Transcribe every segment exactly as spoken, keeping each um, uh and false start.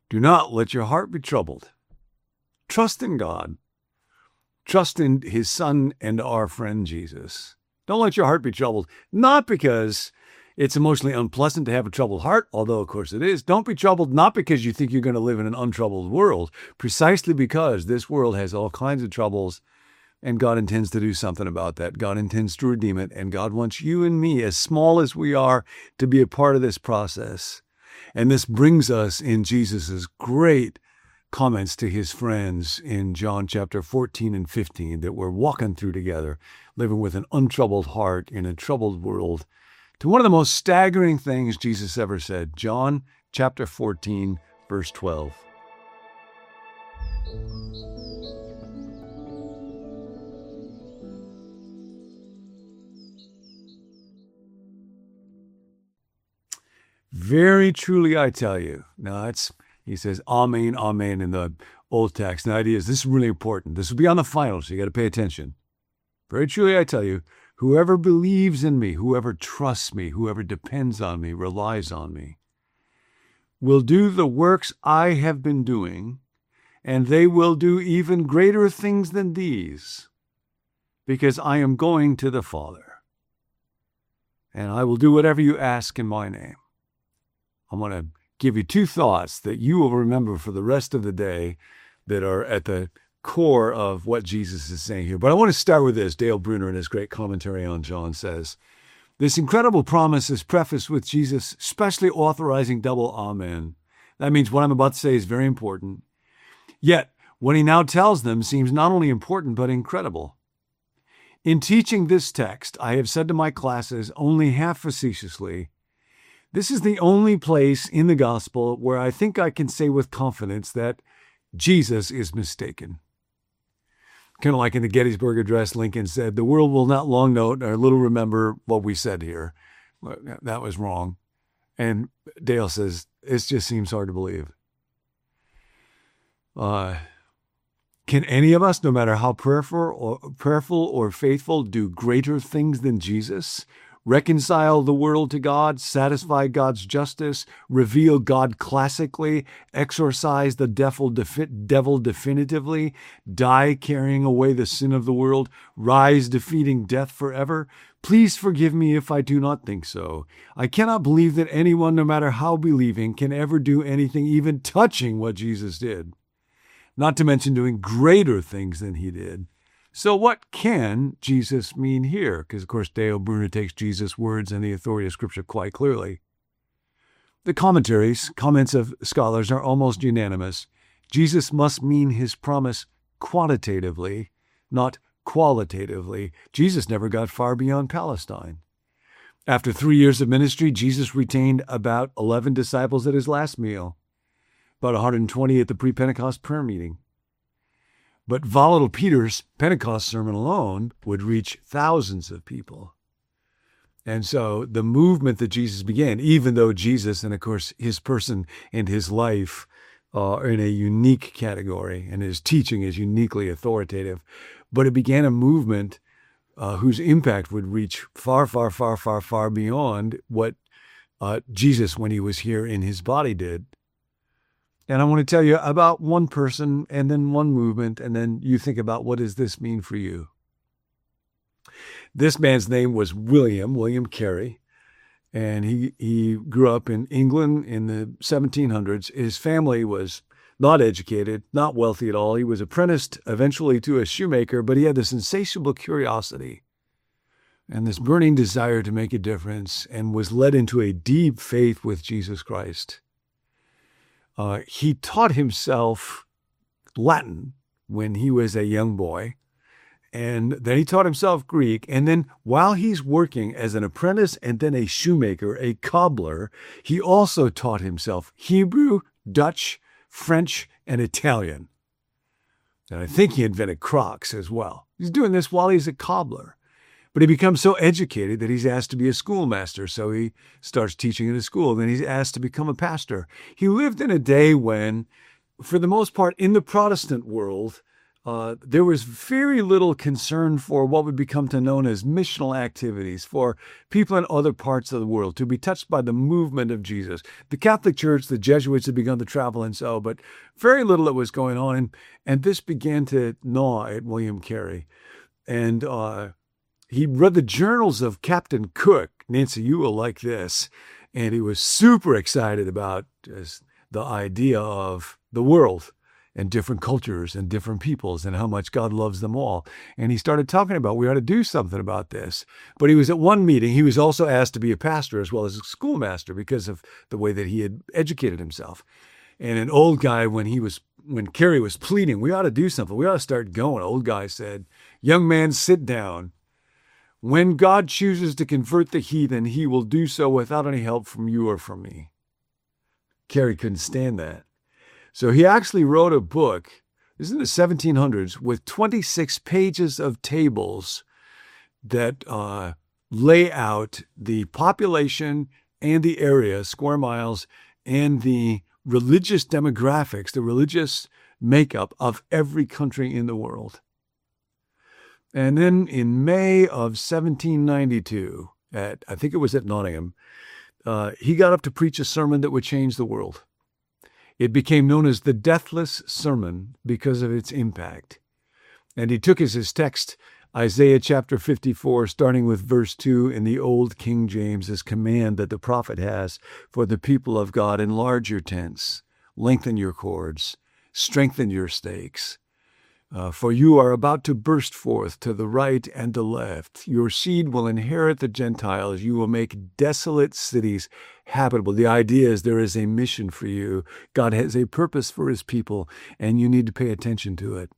Do not let your heart be troubled. Trust in God. Trust in his Son and our friend Jesus. Don't let your heart be troubled. Not because it's emotionally unpleasant to have a troubled heart, although of course it is. Don't be troubled not because you think you're going to live in an untroubled world, precisely because this world has all kinds of troubles, and God intends to do something about that. God intends to redeem it, and God wants you and me, as small as we are, to be a part of this process. And this brings us in Jesus' great comments to his friends in John chapter fourteen and fifteen that we're walking through together, living with an untroubled heart in a troubled world, to one of the most staggering things Jesus ever said. John chapter fourteen, verse twelve. Very truly I tell you. Now it's, he says, amen, amen in the old text. The idea is this is really important. This will be on the final, so you got to pay attention. Very truly I tell you, whoever believes in me, whoever trusts me, whoever depends on me, relies on me, will do the works I have been doing, and they will do even greater things than these, because I am going to the Father, and I will do whatever you ask in my name. I'm going to give you two thoughts that you will remember for the rest of the day that are at the core of what Jesus is saying here. But I want to start with this. Dale Bruner, in his great commentary on John, says, this incredible promise is prefaced with Jesus specially authorizing double amen. That means what I'm about to say is very important. Yet, what he now tells them seems not only important, but incredible. In teaching this text, I have said to my classes only half facetiously, this is the only place in the gospel where I think I can say with confidence that Jesus is mistaken. Kind of like in the Gettysburg Address, Lincoln said, the world will not long note or little remember what we said here. That was wrong. And Dale says, it just seems hard to believe. Uh, can any of us, no matter how prayerful or, prayerful or faithful, do greater things than Jesus? Reconcile the world to God, satisfy God's justice, reveal God classically, exorcise the devil, devil definitively, die carrying away the sin of the world, rise defeating death forever? Please forgive me if I do not think so. I cannot believe that anyone, no matter how believing, can ever do anything even touching what Jesus did, not to mention doing greater things than he did. So what can Jesus mean here? Because, of course, Dale Bruner takes Jesus' words and the authority of Scripture quite clearly. The commentaries, comments of scholars are almost unanimous. Jesus must mean his promise quantitatively, not qualitatively. Jesus never got far beyond Palestine. After three years of ministry, Jesus retained about eleven disciples at his last meal, about one hundred twenty at the pre-Pentecost prayer meeting. But volatile Peter's Pentecost sermon alone would reach thousands of people. And so the movement that Jesus began, even though Jesus and, of course, his person and his life uh, are in a unique category and his teaching is uniquely authoritative, but it began a movement uh, whose impact would reach far, far, far, far, far beyond what uh, Jesus, when he was here in his body, did. And I want to tell you about one person and then one movement, and then you think about what does this mean for you. This man's name was William, William Carey, and he, he grew up in England in the seventeen hundreds. His family was not educated, not wealthy at all. He was apprenticed eventually to a shoemaker, but he had this insatiable curiosity and this burning desire to make a difference and was led into a deep faith with Jesus Christ. Uh, he taught himself Latin when he was a young boy, and then he taught himself Greek. And then while he's working as an apprentice and then a shoemaker, a cobbler, he also taught himself Hebrew, Dutch, French, and Italian. And I think he invented Crocs as well. He's doing this while he's a cobbler. But he becomes so educated that he's asked to be a schoolmaster, so he starts teaching in a school. Then he's asked to become a pastor. He lived in a day when, for the most part, in the Protestant world, uh, there was very little concern for what would become to known as missional activities for people in other parts of the world to be touched by the movement of Jesus. The Catholic Church, the Jesuits had begun to travel and so, but very little that was going on. And, and this began to gnaw at William Carey. And uh, he read the journals of Captain Cook. Nancy, you will like this. And he was super excited about just the idea of the world and different cultures and different peoples and how much God loves them all. And he started talking about, we ought to do something about this. But he was at one meeting. He was also asked to be a pastor as well as a schoolmaster because of the way that he had educated himself. And an old guy, when he was, when Carey was pleading, we ought to do something. We ought to start going. Old guy said, young man, sit down. When God chooses to convert the heathen, he will do so without any help from you or from me. Carey couldn't stand that. So he actually wrote a book, this is in the seventeen hundreds, with twenty-six pages of tables that uh, lay out the population and the area, square miles, and the religious demographics, the religious makeup of every country in the world. And then in May of seventeen ninety-two, at I think it was at Nottingham, uh, he got up to preach a sermon that would change the world. It became known as the Deathless Sermon because of its impact. And he took as his text Isaiah chapter fifty-four, starting with verse two in the old King James' command that the prophet has for the people of God: enlarge your tents, lengthen your cords, strengthen your stakes. Uh, for you are about to burst forth to the right and the left. Your seed will inherit the Gentiles. You will make desolate cities habitable. The idea is there is a mission for you. God has a purpose for his people, and you need to pay attention to it.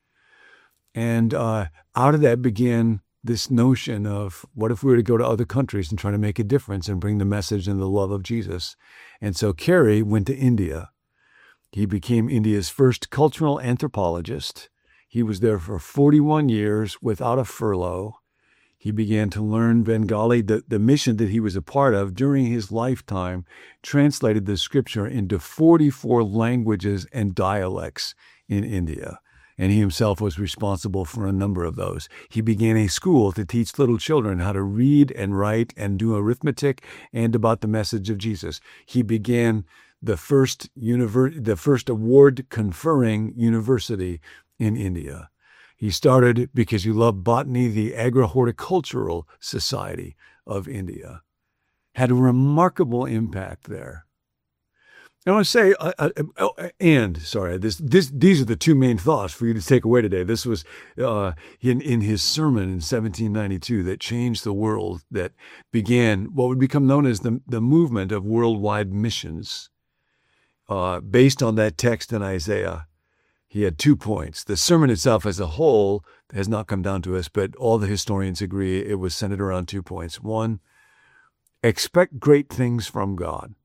And uh, out of that began this notion of what if we were to go to other countries and try to make a difference and bring the message and the love of Jesus. And so Carey went to India. He became India's first cultural anthropologist. He was there for forty-one years without a furlough. He began to learn Bengali. The, the mission that he was a part of during his lifetime translated the scripture into forty-four languages and dialects in India. And he himself was responsible for a number of those. He began a school to teach little children how to read and write and do arithmetic and about the message of Jesus. He began the first univer- the first award-conferring university in India. He started, because he loved botany, the Agro-Horticultural Society of India. Had a remarkable impact there. I want to say, uh, uh, uh, and sorry, this, this, these are the two main thoughts for you to take away today. This was uh, in, in his sermon in seventeen ninety-two that changed the world, that began what would become known as the, the movement of worldwide missions, uh, based on that text in Isaiah. He had two points. The sermon itself as a whole has not come down to us, but all the historians agree it was centered around two points. One, expect great things from God.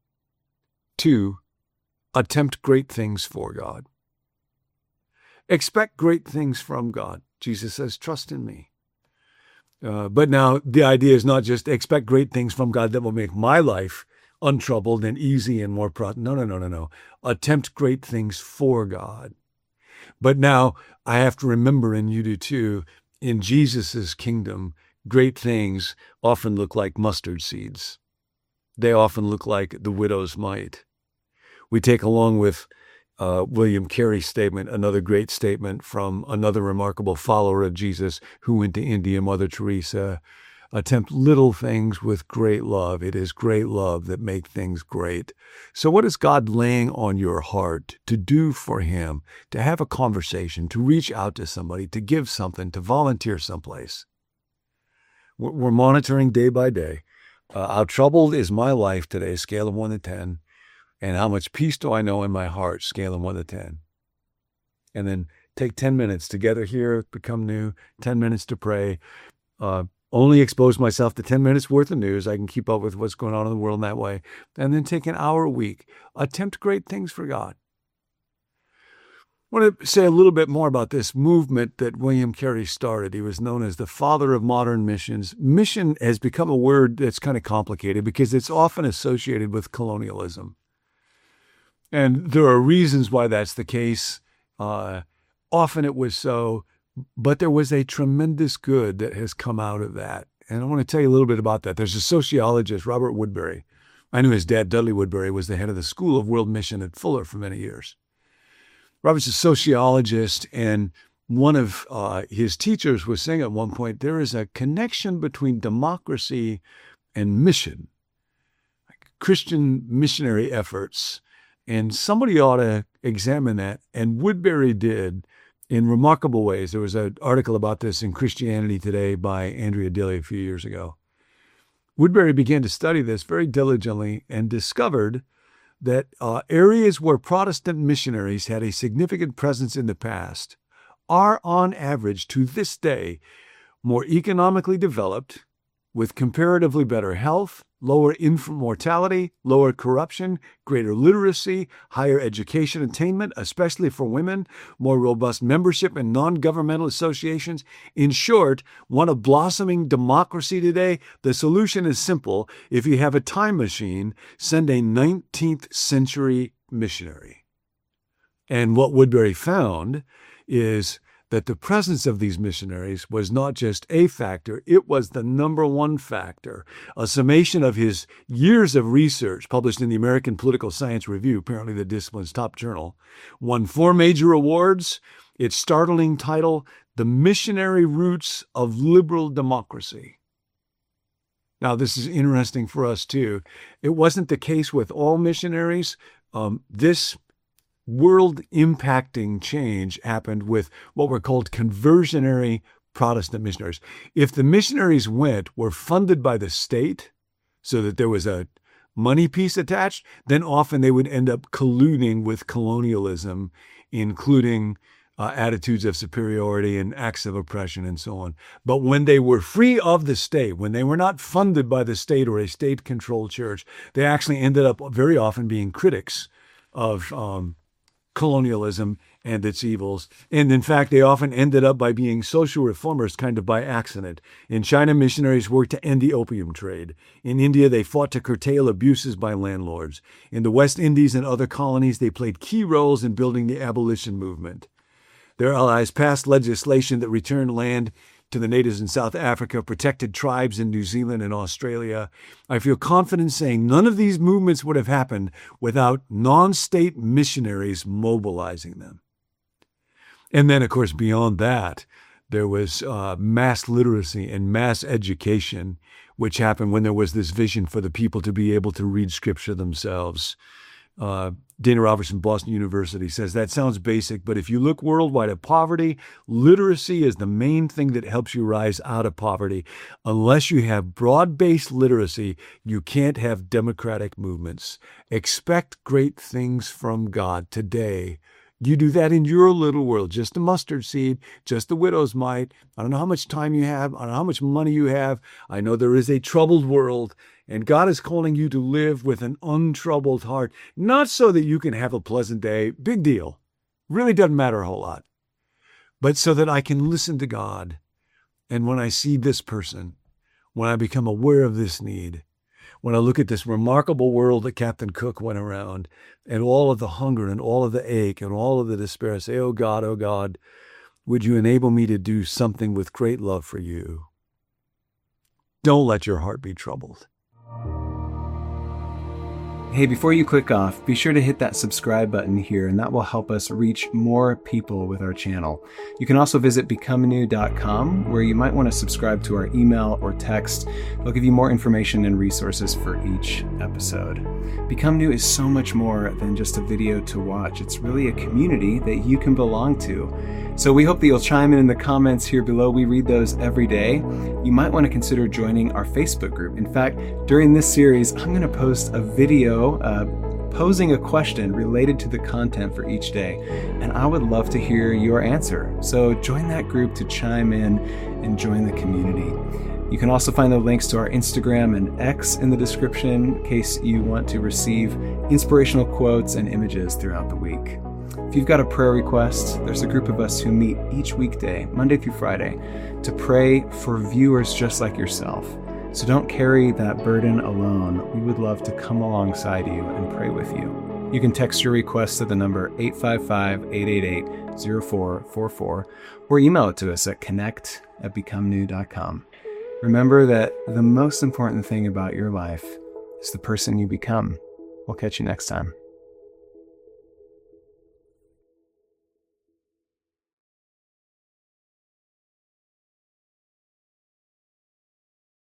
Two, attempt great things for God. Expect great things from God. Jesus says, trust in me. Uh, but now the idea is not just expect great things from God that will make my life untroubled and easy and more pro. No, no, no, no, no. Attempt great things for God. But now I have to remember, and you do too, in Jesus' kingdom, great things often look like mustard seeds. They often look like the widow's mite. We take along with uh, William Carey's statement, another great statement from another remarkable follower of Jesus who went to India, Mother Teresa. Attempt little things with great love. It is great love that make things great. So what is God laying on your heart to do for him, to have a conversation, to reach out to somebody, to give something, to volunteer someplace? We're monitoring day by day. Uh, how troubled is my life today, scale of one to ten, and how much peace do I know in my heart, scale of one to ten. And then take ten minutes together here, become new, ten minutes to pray, uh, only expose myself to ten minutes worth of news. I can keep up with what's going on in the world in that way. And then take an hour a week. Attempt great things for God. I want to say a little bit more about this movement that William Carey started. He was known as the father of modern missions. Mission has become a word that's kind of complicated because it's often associated with colonialism. And there are reasons why that's the case. Uh, often it was so, but there was a tremendous good that has come out of that. And I want to tell you a little bit about that. There's a sociologist, Robert Woodbury. I knew his dad, Dudley Woodbury, was the head of the School of World Mission at Fuller for many years. Robert's a sociologist, and one of uh, his teachers was saying at one point, there is a connection between democracy and mission, like Christian missionary efforts, and somebody ought to examine that. And Woodbury did in remarkable ways. There was an article about this in Christianity Today by Andrea Dilley a few years ago. Woodbury began to study this very diligently and discovered that uh, areas where Protestant missionaries had a significant presence in the past are, on average, to this day, more economically developed, with comparatively better health, lower infant mortality, lower corruption, greater literacy, higher education attainment, especially for women, more robust membership in non-governmental associations. In short, want a blossoming democracy today? The solution is simple. If you have a time machine, send a nineteenth century missionary. And what Woodbury found is that the presence of these missionaries was not just a factor, it was the number one factor. A summation of his years of research, published in the American Political Science Review, apparently the discipline's top journal, won four major awards. Its startling title, The Missionary Roots of Liberal Democracy. Now, this is interesting for us, too. It wasn't the case with all missionaries. Um, this world-impacting change happened with what were called conversionary Protestant missionaries. If the missionaries went, were funded by the state so that there was a money piece attached, then often they would end up colluding with colonialism, including uh, attitudes of superiority and acts of oppression and so on. But when they were free of the state, when they were not funded by the state or a state-controlled church, they actually ended up very often being critics of um, colonialism and its evils. And in fact, they often ended up by being social reformers kind of by accident. In China, missionaries worked to end the opium trade. In India, they fought to curtail abuses by landlords. In the West Indies and other colonies, they played key roles in building the abolition movement. Their allies passed legislation that returned land to the natives in South Africa, protected tribes in New Zealand and Australia. I feel confident saying none of these movements would have happened without non-state missionaries mobilizing them. And then, of course, beyond that, there was uh, mass literacy and mass education, which happened when there was this vision for the people to be able to read Scripture themselves. Uh, Dana Robertson, Boston University, says that sounds basic, but if you look worldwide at poverty, literacy is the main thing that helps you rise out of poverty. Unless you have broad-based literacy, you can't have democratic movements. Expect great things from God today. You do that in your little world, just a mustard seed, just a widow's mite. I don't know how much time you have. I don't know how much money you have. I know there is a troubled world, and God is calling you to live with an untroubled heart, not so that you can have a pleasant day. Big deal. Really doesn't matter a whole lot. But so that I can listen to God. And when I see this person, when I become aware of this need, when I look at this remarkable world that Captain Cook went around, and all of the hunger and all of the ache and all of the despair, I say, oh God, oh God, would you enable me to do something with great love for you? Don't let your heart be troubled. Hey, before you click off, be sure to hit that subscribe button here, and that will help us reach more people with our channel. You can also visit become new dot com, where you might want to subscribe to our email or text. They'll give you more information and resources for each episode. Become New is so much more than just a video to watch. It's really a community that you can belong to. So we hope that you'll chime in in the comments here below. We read those every day. You might want to consider joining our Facebook group. In fact, during this series, I'm going to post a video Uh, posing a question related to the content for each day, and I would love to hear your answer. So join that group to chime in and join the community. You can also find the links to our Instagram and X in the description in case you want to receive inspirational quotes and images throughout the week. If you've got a prayer request, there's a group of us who meet each weekday, Monday through Friday, to pray for viewers just like yourself. So don't carry that burden alone. We would love to come alongside you and pray with you. You can text your request to the number eight five five, eight eight eight, zero four four four or email it to us at connect at become new dot com. Remember that the most important thing about your life is the person you become. We'll catch you next time.